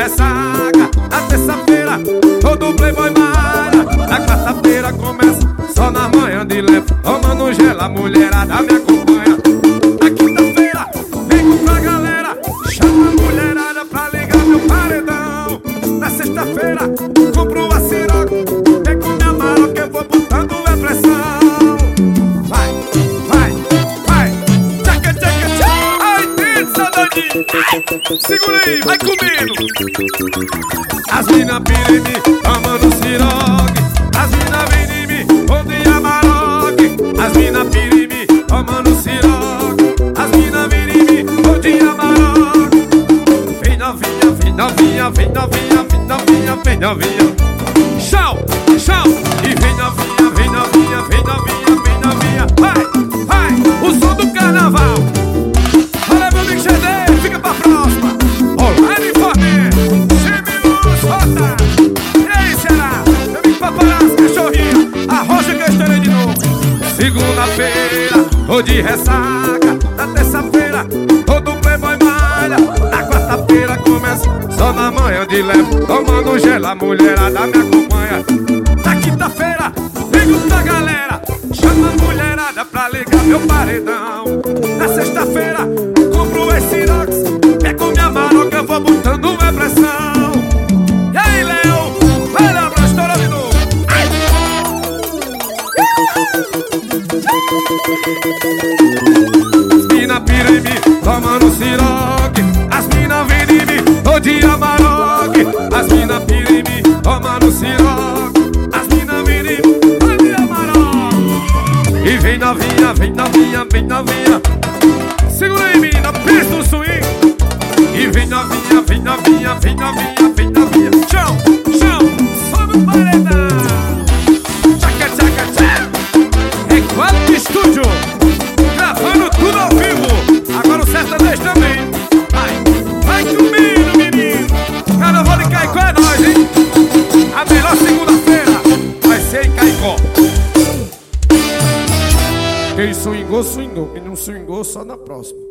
ressaca. Na terça-feira, todo playboy malha. Na quarta-feira começa só na manhã de leve, tomando gelo, a mulherada me acompanha. Na quinta-feira, ligo pra galera, chama a mulherada pra ligar meu paredão. Na sexta-feira, compro a Ciroc, pego minha mala que eu vou botando a pressão. Vai, vai, vai, tchaca, tchaca, tchaca. Ai, pizza, Dani. Segura aí, vai comigo. As mina pira em mim, tomando Ciroc. As mina vem em mim, onde Amarok. As mina pira em mim, tomando Ciroc. As mina vem em mim, onde Amarok. Vem novinha, vem novinha, vem novinha, vem novinha, vem novinha. Chau, chau. E vem novinha, vem novinha, vem novinha, vem novinha. Vai, vai, o som do carnaval. Olha meu amigo Gedê, fica pra próxima. Olá, uniforme, Chimius, rota. E aí, Ceará, meu amigo Paparazzo, cachorrinho, a rocha que eu estourei de novo. Segunda-feira, tô de ressaca. Na terça-feira, todo playboy malha. Na quarta-feira começa só na manhã de leve, tomando gelo, a mulherada me acompanha. Na quinta-feira, ligo pra galera, chama a mulherada pra ligar meu paredão. Na sexta-feira, compro esse Cirox, pego minha mala que eu vou botando a pressão. E aí, Léo? Vai lá pra história de novo. As mina pira em mim, tomando Ciroc. As mina vem em mim, tô de Amarok. As mina pira em mim, tomando Ciroc. As mina vem em mim, tô de Amarok. E vem novinha, vem novinha, vem novinha. Segura aí, menina, pista o swing. E vem novinha, vem novinha, vem novinha, vem novinha. Chão, chão, sobe o paredão. Tchaca, tchaca, tchaca. É quatro estúdio, gravando tudo ao vivo. Agora o sertanejo também. Vai, vai comigo, menino. Carnaval de Caicó é nóis, hein? A melhor segunda-feira vai ser em Caicó. Quem swingou, swingou. Quem não swingou, só na próxima.